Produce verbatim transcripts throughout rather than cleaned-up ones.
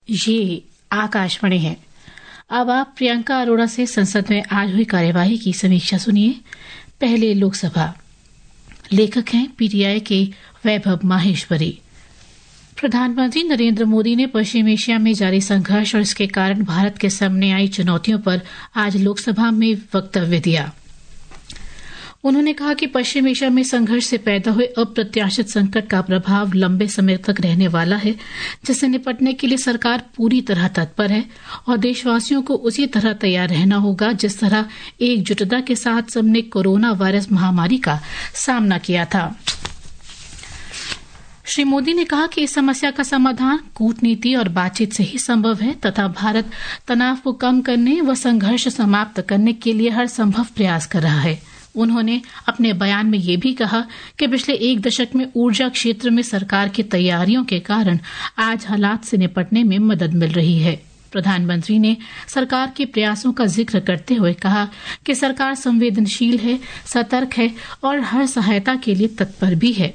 ये आकाशवाणी है। अब आप प्रियंका अरोड़ा से संसद में आज हुई कार्यवाही की समीक्षा सुनिए। पहले लोकसभा। लेखक हैं पीटीआई के वैभव माहेश्वरी। प्रधानमंत्री नरेंद्र मोदी ने पश्चिम एशिया में जारी संघर्ष और इसके कारण भारत के सामने आई चुनौतियों पर आज लोकसभा में वक्तव्य दिया। उन्होंने कहा कि पश्चिम एशिया में संघर्ष से पैदा हुए अप्रत्याशित संकट का प्रभाव लंबे समय तक रहने वाला है, जिससे निपटने के लिए सरकार पूरी तरह तत्पर है और देशवासियों को उसी तरह तैयार रहना होगा जिस तरह एकजुटता के साथ सबने कोरोना वायरस महामारी का सामना किया था। श्री मोदी ने कहा कि इस समस्या का समाधान कूटनीति और बातचीत से ही संभव है तथा भारत तनाव को कम करने व संघर्ष समाप्त करने के लिए हर संभव प्रयास कर रहा है। उन्होंने अपने बयान में ये भी कहा कि पिछले एक दशक में ऊर्जा क्षेत्र में सरकार की तैयारियों के कारण आज हालात से निपटने में मदद मिल रही है। प्रधानमंत्री ने सरकार के प्रयासों का जिक्र करते हुए कहा कि सरकार संवेदनशील है, सतर्क है और हर सहायता के लिए तत्पर भी है।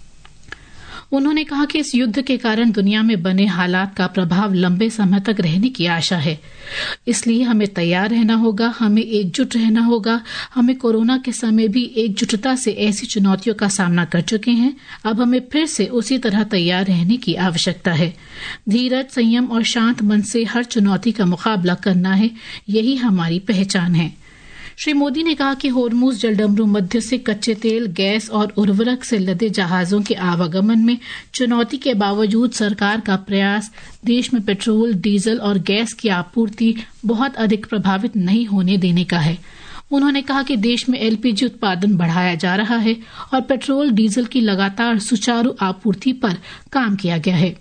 उन्होंने कहा कि इस युद्ध के कारण दुनिया में बने हालात का प्रभाव लंबे समय तक रहने की आशा है, इसलिए हमें तैयार रहना होगा, हमें एकजुट रहना होगा। हमें कोरोना के समय भी एकजुटता से ऐसी चुनौतियों का सामना कर चुके हैं, अब हमें फिर से उसी तरह तैयार रहने की आवश्यकता है। धीरज, संयम और शांत मन से हर चुनौती का मुकाबला करना है, यही हमारी पहचान है। श्री मोदी ने कहा कि होर्मुज जलडमरू मध्य से कच्चे तेल, गैस और उर्वरक से लदे जहाजों के आवागमन में चुनौती के बावजूद सरकार का प्रयास देश में पेट्रोल, डीजल और गैस की आपूर्ति बहुत अधिक प्रभावित नहीं होने देने का है। उन्होंने कहा कि देश में एलपीजी उत्पादन बढ़ाया जा रहा है और पेट्रोल, डीजल की लगातार सुचारू आपूर्ति पर काम किया गया है।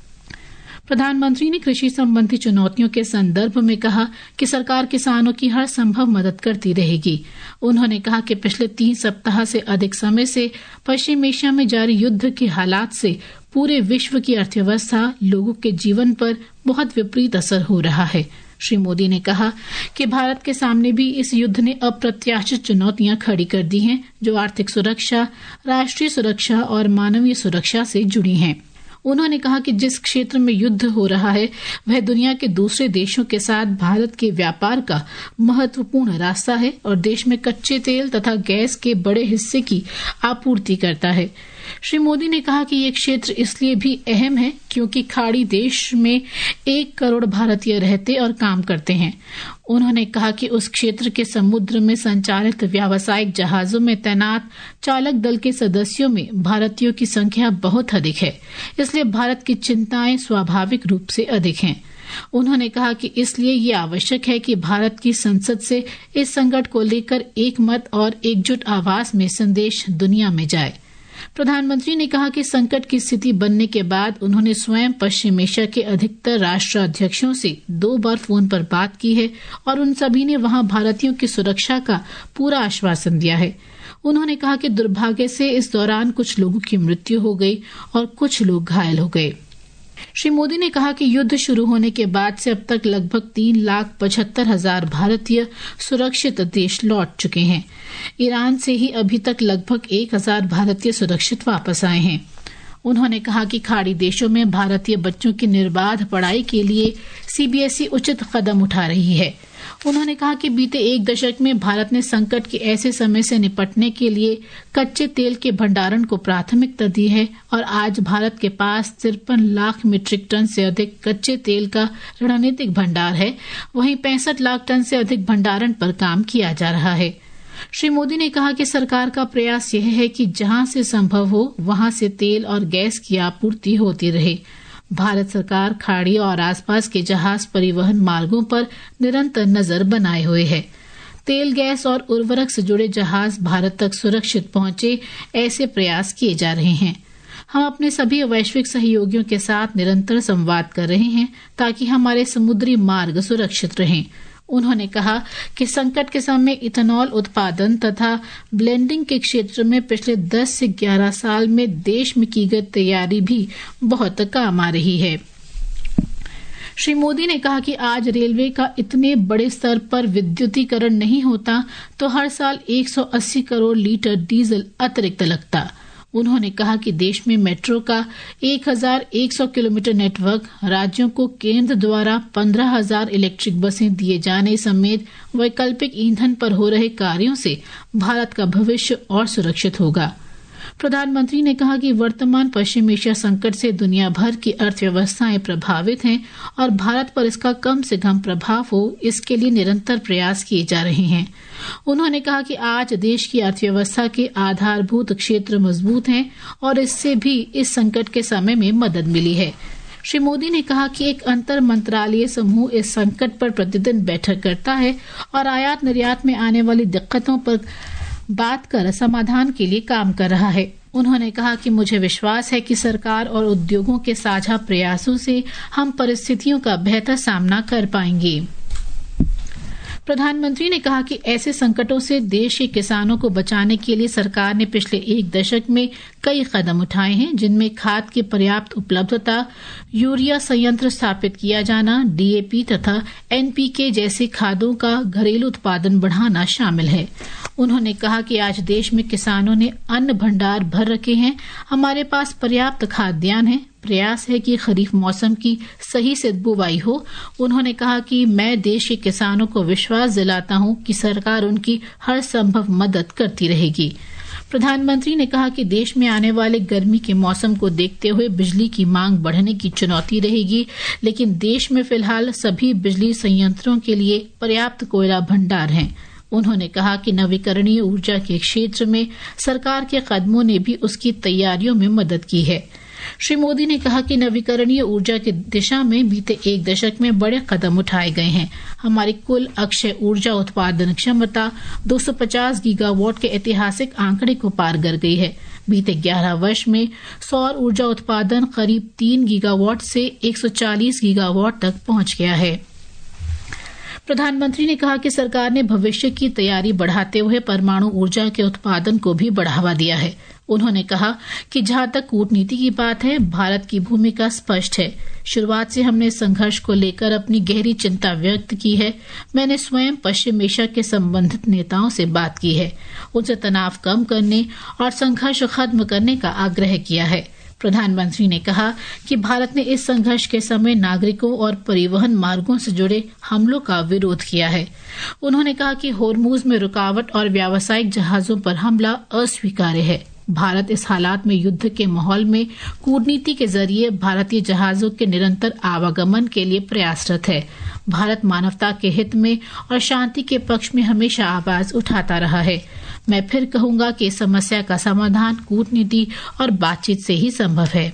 प्रधानमंत्री ने कृषि संबंधी चुनौतियों के संदर्भ में कहा कि सरकार किसानों की हर संभव मदद करती रहेगी। उन्होंने कहा कि पिछले तीन सप्ताह से अधिक समय से पश्चिम एशिया में जारी युद्ध के हालात से पूरे विश्व की अर्थव्यवस्था, लोगों के जीवन पर बहुत विपरीत असर हो रहा है। श्री मोदी ने कहा कि भारत के सामने भी इस युद्ध ने अप्रत्याशित चुनौतियां खड़ी कर दी हैं, जो आर्थिक सुरक्षा, राष्ट्रीय सुरक्षा और मानवीय सुरक्षा से जुड़ी हैं। उन्होंने कहा कि जिस क्षेत्र में युद्ध हो रहा है वह दुनिया के दूसरे देशों के साथ भारत के व्यापार का महत्वपूर्ण रास्ता है और देश में कच्चे तेल तथा गैस के बड़े हिस्से की आपूर्ति करता है। श्री मोदी ने कहा कि ये क्षेत्र इसलिए भी अहम है क्योंकि खाड़ी देश में एक करोड़ भारतीय रहते और काम करते हैं। उन्होंने कहा कि उस क्षेत्र के समुद्र में संचालित व्यावसायिक जहाजों में तैनात चालक दल के सदस्यों में भारतीयों की संख्या बहुत अधिक है, इसलिए भारत की चिंताएं स्वाभाविक रूप से अधिक हैं। उन्होंने कहा कि इसलिए ये आवश्यक है कि भारत की संसद से इस संकट को लेकर एक मत और एकजुट आवाज में संदेश दुनिया में जाए। प्रधानमंत्री ने कहा कि संकट की स्थिति बनने के बाद उन्होंने स्वयं पश्चिम एशिया के अधिकतर राष्ट्राध्यक्षों से दो बार फोन पर बात की है और उन सभी ने वहां भारतीयों की सुरक्षा का पूरा आश्वासन दिया है। उन्होंने कहा कि दुर्भाग्य से इस दौरान कुछ लोगों की मृत्यु हो गई और कुछ लोग घायल हो गए। श्री मोदी ने कहा कि युद्ध शुरू होने के बाद से अब तक लगभग तीन लाख पचहत्तर हजार भारतीय सुरक्षित देश लौट चुके हैं। ईरान से ही अभी तक लगभग एक हजार भारतीय सुरक्षित वापस आए हैं। उन्होंने कहा कि खाड़ी देशों में भारतीय बच्चों की निर्बाध पढ़ाई के लिए सीबीएसई उचित कदम उठा रही है। उन्होंने कहा कि बीते एक दशक में भारत ने संकट के ऐसे समय से निपटने के लिए कच्चे तेल के भंडारण को प्राथमिकता दी है और आज भारत के पास तिरपन लाख मीट्रिक टन से अधिक कच्चे तेल का रणनीतिक भंडार है। वहीं पैंसठ लाख टन से अधिक भंडारण पर काम किया जा रहा है। श्री मोदी ने कहा कि सरकार का प्रयास यह है कि जहां से संभव हो वहां से तेल और गैस की आपूर्ति होती रहे। भारत सरकार खाड़ी और आसपास के जहाज परिवहन मार्गों पर निरंतर नजर बनाए हुए है। तेल, गैस और उर्वरक से जुड़े जहाज भारत तक सुरक्षित पहुंचे, ऐसे प्रयास किए जा रहे हैं। हम अपने सभी वैश्विक सहयोगियों के साथ निरंतर संवाद कर रहे हैं ताकि हमारे समुद्री मार्ग सुरक्षित रहें। उन्होंने कहा कि संकट के समय इथेनॉल उत्पादन तथा ब्लेंडिंग के क्षेत्र में पिछले दस से ग्यारह साल में देश में की गई तैयारी भी बहुत काम आ रही है। श्री मोदी ने कहा कि आज रेलवे का इतने बड़े स्तर पर विद्युतीकरण नहीं होता तो हर साल एक सौ अस्सी करोड़ लीटर डीजल अतिरिक्त लगता। उन्होंने कहा कि देश में मेट्रो का एक हज़ार एक सौ किलोमीटर नेटवर्क, राज्यों को केंद्र द्वारा पंद्रह हज़ार इलेक्ट्रिक बसें दिए जाने समेत वैकल्पिक ईंधन पर हो रहे कार्यों से भारत का भविष्य और सुरक्षित होगा। प्रधानमंत्री ने कहा कि वर्तमान पश्चिम एशिया संकट से दुनिया भर की अर्थव्यवस्थाएं प्रभावित हैं और भारत पर इसका कम से कम प्रभाव हो, इसके लिए निरंतर प्रयास किए जा रहे हैं। उन्होंने कहा कि आज देश की अर्थव्यवस्था के आधारभूत क्षेत्र मजबूत हैं और इससे भी इस संकट के समय में मदद मिली है। श्री मोदी ने कहा कि एक अंतर मंत्रालय समूह इस संकट पर प्रतिदिन बैठक करता है और आयात निर्यात में आने वाली दिक्कतों पर बात कर समाधान के लिए काम कर रहा है। उन्होंने कहा कि मुझे विश्वास है कि सरकार और उद्योगों के साझा प्रयासों से हम परिस्थितियों का बेहतर सामना कर पाएंगे। प्रधानमंत्री ने कहा कि ऐसे संकटों से देश के किसानों को बचाने के लिए सरकार ने पिछले एक दशक में कई कदम उठाए हैं, जिनमें खाद की पर्याप्त उपलब्धता, यूरिया संयंत्र स्थापित किया जाना, डीएपी तथा एनपीके जैसे खादों का घरेलू उत्पादन बढ़ाना शामिल है। उन्होंने कहा कि आज देश में किसानों ने अन्न भंडार भर रखे हैं, हमारे पास पर्याप्त खाद्यान्न है, प्रयास है कि खरीफ मौसम की सही से बुवाई हो। उन्होंने कहा कि मैं देश के किसानों को विश्वास दिलाता हूं कि सरकार उनकी हर संभव मदद करती रहेगी। प्रधानमंत्री ने कहा कि देश में आने वाले गर्मी के मौसम को देखते हुए बिजली की मांग बढ़ने की चुनौती रहेगी, लेकिन देश में फिलहाल सभी बिजली संयंत्रों के लिए पर्याप्त कोयला भंडार हैं। उन्होंने कहा कि नवीकरणीय ऊर्जा के क्षेत्र में सरकार के कदमों ने भी उसकी तैयारियों में मदद की है। श्री मोदी ने कहा कि नवीकरणीय ऊर्जा की दिशा में बीते एक दशक में बड़े कदम उठाए गए हैं। हमारी कुल अक्षय ऊर्जा उत्पादन क्षमता दो सौ पचास गीगावाट के ऐतिहासिक आंकड़े को पार कर गई है। बीते ग्यारह वर्ष में सौर ऊर्जा उत्पादन करीब तीन गीगावाट से एक सौ चालीस गीगावाट तक पहुंच गया है। प्रधानमंत्री ने कहा कि सरकार ने भविष्य की तैयारी बढ़ाते हुए परमाणु ऊर्जा के उत्पादन को भी बढ़ावा दिया है। उन्होंने कहा कि जहां तक कूटनीति की बात है, भारत की भूमिका स्पष्ट है। शुरुआत से हमने संघर्ष को लेकर अपनी गहरी चिंता व्यक्त की है। मैंने स्वयं पश्चिम एशिया के संबंधित नेताओं से बात की है, उनसे तनाव कम करने और संघर्ष खत्म करने का आग्रह किया है। प्रधानमंत्री ने कहा कि भारत ने इस संघर्ष के समय नागरिकों और परिवहन मार्गों से जुड़े हमलों का विरोध किया है। उन्होंने कहा कि होर्मुज में रुकावट और व्यावसायिक जहाजों पर हमला अस्वीकार्य है। भारत इस हालात में युद्ध के माहौल में कूटनीति के जरिए भारतीय जहाजों के निरंतर आवागमन के लिए प्रयासरत है। भारत मानवता के हित में और शांति के पक्ष में हमेशा आवाज उठाता रहा है। मैं फिर कहूंगा कि इस समस्या का समाधान कूटनीति और बातचीत से ही संभव है।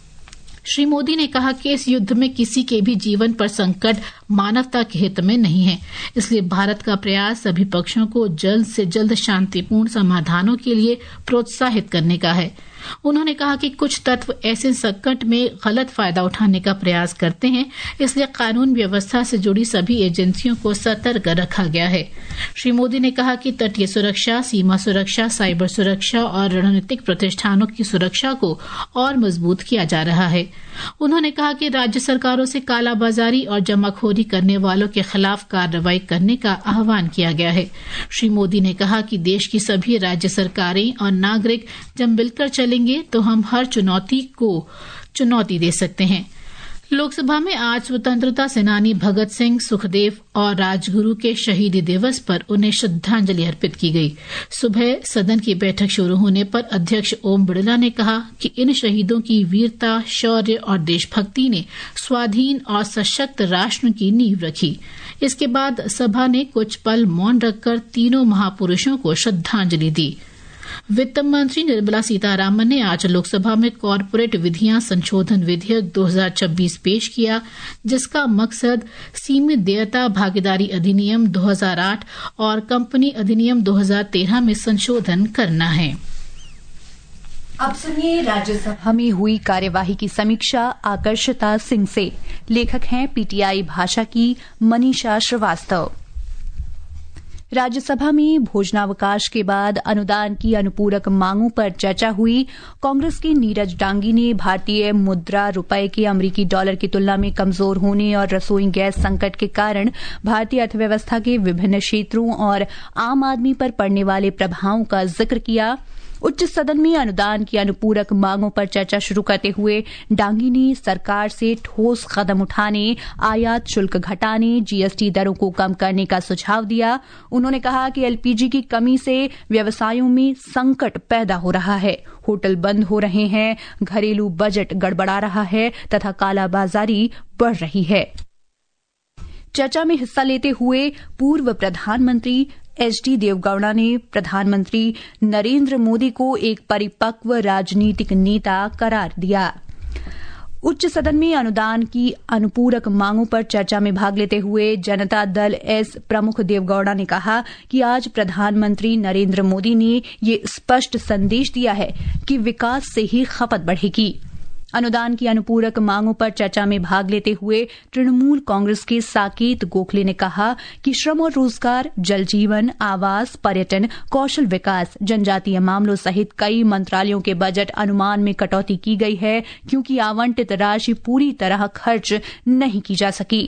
श्री मोदी ने कहा कि इस युद्ध में किसी के भी जीवन पर संकट मानवता के हित में नहीं है, इसलिए भारत का प्रयास सभी पक्षों को जल्द से जल्द शांतिपूर्ण समाधानों के लिए प्रोत्साहित करने का है। उन्होंने कहा कि कुछ तत्व ऐसे संकट में गलत फायदा उठाने का प्रयास करते हैं, इसलिए कानून व्यवस्था से जुड़ी सभी एजेंसियों को सतर्क रखा गया है। श्री मोदी ने कहा कि तटीय सुरक्षा, सीमा सुरक्षा, साइबर सुरक्षा और रणनीतिक प्रतिष्ठानों की सुरक्षा को और मजबूत किया जा रहा है। उन्होंने कहा कि राज्य सरकारों से कालाबाजारी और जमाखोरी करने वालों के खिलाफ कार्रवाई करने का आह्वान किया गया है। श्री मोदी ने कहा कि देश की सभी राज्य सरकारें और नागरिक जब मिलकर चलेंगे तो हम हर चुनौती को चुनौती दे सकते हैं। लोकसभा में आज स्वतंत्रता सेनानी भगत सिंह, सुखदेव और राजगुरु के शहीदी दिवस पर उन्हें श्रद्धांजलि अर्पित की गई। सुबह सदन की बैठक शुरू होने पर अध्यक्ष ओम बिड़ला ने कहा कि इन शहीदों की वीरता, शौर्य और देशभक्ति ने स्वाधीन और सशक्त राष्ट्र की नींव रखी। इसके बाद सभा ने कुछ पल मौन रखकर तीनों महापुरुषों को श्रद्धांजलि दी। वित्त मंत्री निर्मला सीतारामन ने आज लोकसभा में कॉरपोरेट विधियां संशोधन विधेयक दो हज़ार छब्बीस पेश किया, जिसका मकसद सीमित देयता भागीदारी अधिनियम दो हज़ार आठ और कंपनी अधिनियम दो हज़ार तेरह में संशोधन करना है। अब सुनिए राज्यसभा में हुई कार्यवाही की समीक्षा आकर्षिता सिंह से। लेखक हैं पीटीआई भाषा की मनीषा श्रीवास्तव। राज्यसभा में भोजनावकाश के बाद अनुदान की अनुपूरक मांगों पर चर्चा हुई। कांग्रेस के नीरज डांगी ने भारतीय मुद्रा रुपए के अमेरिकी डॉलर की तुलना में कमजोर होने और रसोई गैस संकट के कारण भारतीय अर्थव्यवस्था के विभिन्न क्षेत्रों और आम आदमी पर पड़ने वाले प्रभावों का जिक्र किया। उच्च सदन में अनुदान की अनुपूरक मांगों पर चर्चा शुरू करते हुए डांगी ने सरकार से ठोस कदम उठाने, आयात शुल्क घटाने, जीएसटी दरों को कम करने का सुझाव दिया। उन्होंने कहा कि एलपीजी की कमी से व्यवसायों में संकट पैदा हो रहा है, होटल बंद हो रहे हैं, घरेलू बजट गड़बड़ा रहा है तथा कालाबाजारी बढ़ रही है। चर्चा में हिस्सा लेते हुए पूर्व प्रधानमंत्री एच डी देवगौड़ा ने प्रधानमंत्री नरेंद्र मोदी को एक परिपक्व राजनीतिक नेता करार दिया। उच्च सदन में अनुदान की अनुपूरक मांगों पर चर्चा में भाग लेते हुए जनता दल एस प्रमुख देवगौड़ा ने कहा कि आज प्रधानमंत्री नरेंद्र मोदी ने ये स्पष्ट संदेश दिया है कि विकास से ही खपत बढ़ेगी। अनुदान की अनुपूरक मांगों पर चर्चा में भाग लेते हुए तृणमूल कांग्रेस के साकेत गोखले ने कहा कि श्रम और रोजगार, जल जीवन, आवास, पर्यटन, कौशल विकास, जनजातीय मामलों सहित कई मंत्रालयों के बजट अनुमान में कटौती की गई है क्योंकि आवंटित राशि पूरी तरह खर्च नहीं की जा सकी।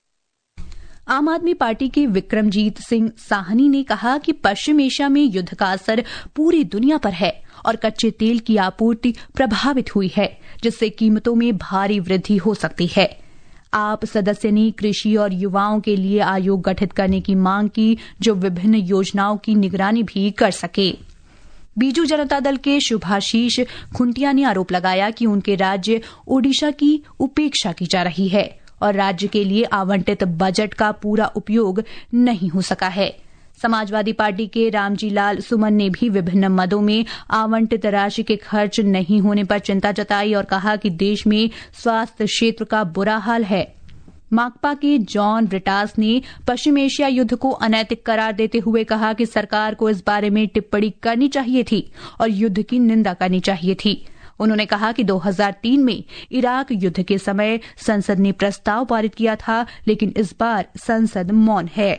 आम आदमी पार्टी के विक्रमजीत सिंह साहनी ने कहा कि पश्चिम एशिया में युद्ध का असर पूरी दुनिया पर है और कच्चे तेल की आपूर्ति प्रभावित हुई है, जिससे कीमतों में भारी वृद्धि हो सकती है। आप सदस्य ने कृषि और युवाओं के लिए आयोग गठित करने की मांग की, जो विभिन्न योजनाओं की निगरानी भी कर सके। बीजू जनता दल के शुभाशीष खुंटिया ने आरोप लगाया कि उनके राज्य ओडिशा की उपेक्षा की जा रही है और राज्य के लिए आवंटित बजट का पूरा उपयोग नहीं हो सका है। समाजवादी पार्टी के रामजी लाल सुमन ने भी विभिन्न मदों में आवंटित राशि के खर्च नहीं होने पर चिंता जताई और कहा कि देश में स्वास्थ्य क्षेत्र का बुरा हाल है। माकपा के जॉन ब्रिटास ने पश्चिम एशिया युद्ध को अनैतिक करार देते हुए कहा कि सरकार को इस बारे में टिप्पणी करनी चाहिए थी और युद्ध की निंदा करनी चाहिए थी। उन्होंने कहा कि दो हज़ार तीन में इराक युद्ध के समय संसद ने प्रस्ताव पारित किया था, लेकिन इस बार संसद मौन है।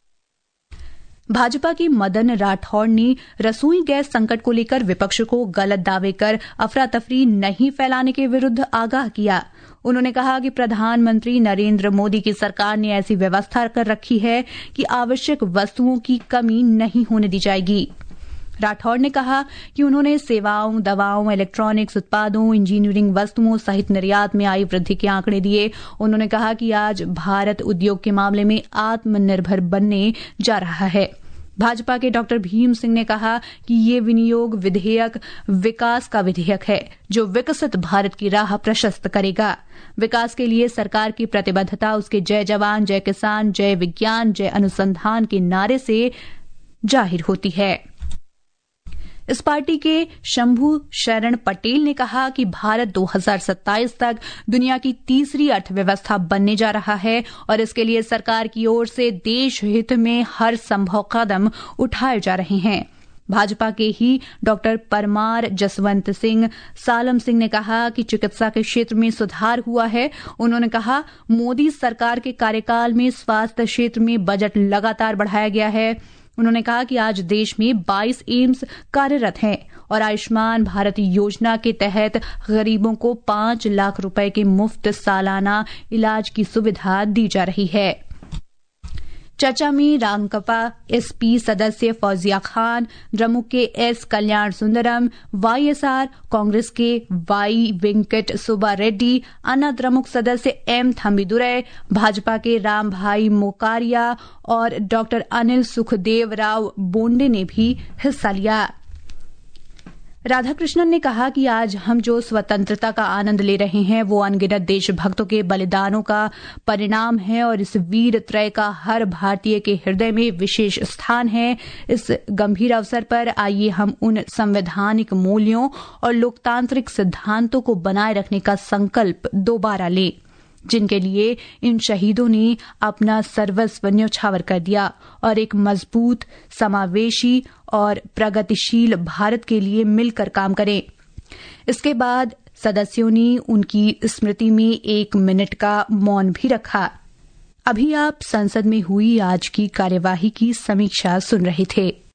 भाजपा के मदन राठौड़ ने रसोई गैस संकट को लेकर विपक्ष को गलत दावे कर अफरा तफरी नहीं फैलाने के विरुद्ध आगाह किया। उन्होंने कहा कि प्रधानमंत्री नरेंद्र मोदी की सरकार ने ऐसी व्यवस्था कर रखी है कि आवश्यक वस्तुओं की कमी नहीं होने दी जाएगी। राठौड़ ने कहा कि उन्होंने सेवाओं, दवाओं, इलेक्ट्रॉनिक्स उत्पादों, इंजीनियरिंग वस्तुओं सहित निर्यात में आई वृद्धि के आंकड़े दिए। उन्होंने कहा कि आज भारत उद्योग के मामले में आत्मनिर्भर बनने जा रहा है। भाजपा के डॉक्टर भीम सिंह ने कहा कि ये विनियोग विधेयक विकास का विधेयक है, जो विकसित भारत की राह प्रशस्त करेगा। विकास के लिए सरकार की प्रतिबद्धता उसके जय जवान, जय किसान, जय विज्ञान, जय अनुसंधान के नारे से जाहिर होती है। इस पार्टी के शंभू शरण पटेल ने कहा कि भारत दो हज़ार सत्ताईस तक दुनिया की तीसरी अर्थव्यवस्था बनने जा रहा है और इसके लिए सरकार की ओर से देश हित में हर संभव कदम उठाए जा रहे हैं। भाजपा के ही डॉक्टर परमार जसवंत सिंह सालम सिंह ने कहा कि चिकित्सा के क्षेत्र में सुधार हुआ है। उन्होंने कहा, मोदी सरकार के कार्यकाल में स्वास्थ्य क्षेत्र में बजट लगातार बढ़ाया गया है। उन्होंने कहा कि आज देश में बाईस एम्स कार्यरत हैं और आयुष्मान भारत योजना के तहत गरीबों को पांच लाख रुपए के मुफ्त सालाना इलाज की सुविधा दी जा रही है। चर्चा में रांगकपा एसपी सदस्य फौजिया खान, द्रमुक के S Kalyan Sundaram, YSR Congress के वाई वेंकट सुब्बा रेड्डी, अन्ना द्रमुक सदस्य एम थम्बिदुरै, भाजपा के राम भाई मोकारिया और डॉक्टर अनिल सुखदेव राव बोंडे ने भी हिस्सा लिया। राधाकृष्णन ने कहा कि आज हम जो स्वतंत्रता का आनंद ले रहे हैं वो अनगिनत देशभक्तों के बलिदानों का परिणाम है और इस वीर त्रय का हर भारतीय के हृदय में विशेष स्थान है। इस गंभीर अवसर पर आइए हम उन संवैधानिक मूल्यों और लोकतांत्रिक सिद्धांतों को बनाए रखने का संकल्प दोबारा लें, जिनके लिए इन शहीदों ने अपना सर्वस्व न्यौछावर कर दिया और एक मजबूत, समावेशी और प्रगतिशील भारत के लिए मिलकर काम करें। इसके बाद सदस्यों ने उनकी स्मृति में एक मिनट का मौन भी रखा। अभी आप संसद में हुई आज की कार्यवाही की समीक्षा सुन रहे थे।